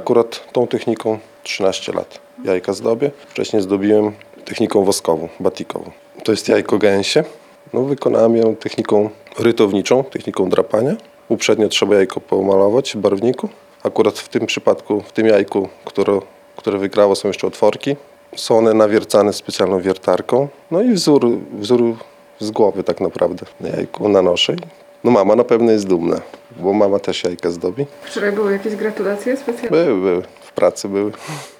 akurat tą techniką 13 lat. Jajka zdobię. Wcześniej zdobiłem techniką woskową, batikową. To jest jajko gęsie. Wykonałem ją techniką rytowniczą, techniką drapania. Uprzednio trzeba jajko pomalować w barwniku. Akurat w tym przypadku, w tym jajku, które wygrało, są jeszcze otworki. Są one nawiercane specjalną wiertarką. I wzór z głowy tak naprawdę na jajku nanoszę. Mama na pewno jest dumna, bo mama też jajka zdobi. Wczoraj były jakieś gratulacje specjalne? Były. W pracy były.